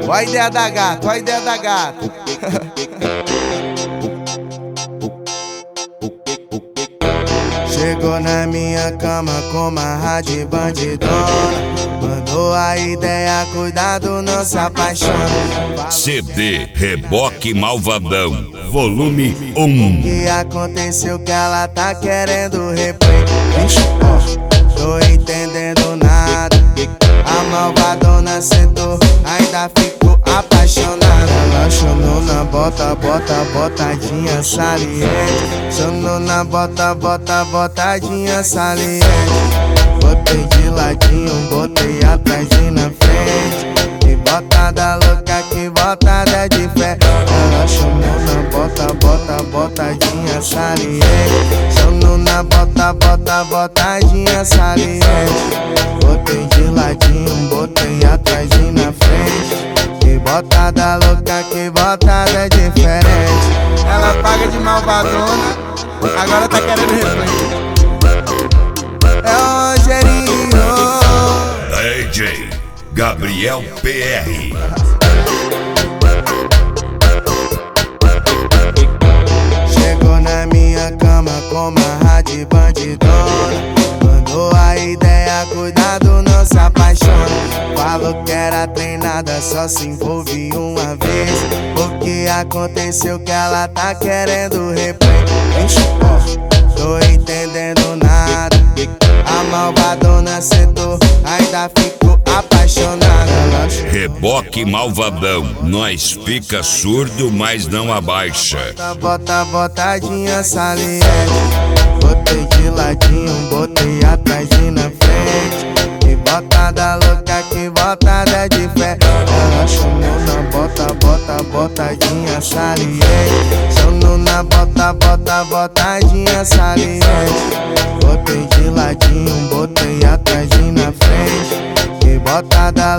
Ó a ideia da gata, ó a ideia da gata. Chegou na minha cama com uma rádio bandidona. Mandou a ideia, cuidado, não se apaixona. CD Reboque Malvadão, volume 1. O que aconteceu que ela tá querendo replay? Vixe, tô entendendo nada. A malvadona sentou, ainda ficou apaixonada. Ela chamou na bota, botadinha saliente. Chamou na bota, botadinha saliente. Botei de ladinho, botei atrás e na frente. Que botada louca, que botada de fé. Ela chamou na bota, botadinha saliente. Chamou na bota, botadinha saliente. Botei de ladinho, botei atrás e na frente. Que botada louca, que botada diferente. Ela paga de malvadona, agora tá querendo replay. É o Rogerinho, DJ Gabriel PR. chegou na minha cama com uma rádio bandidona. Mandou a ideia, cuidado, não se apaixona. Falou que era treinada, só se envolve uma vez. O que aconteceu que ela tá querendo replay? Vixe, tô entendendo nada. A malvadona sentou, ainda ficou apaixonada. Reboque Malvadão, nós fica surdo, mas não abaixa. Botadinha saliente. Botei de ladinho, botei atrás e na frente. Que botada louca, que botada de fé. Ela chamou na botadinha saliente. Chamou na botadinha saliente. Botei de ladinho, botei atrás e na frente. Que botada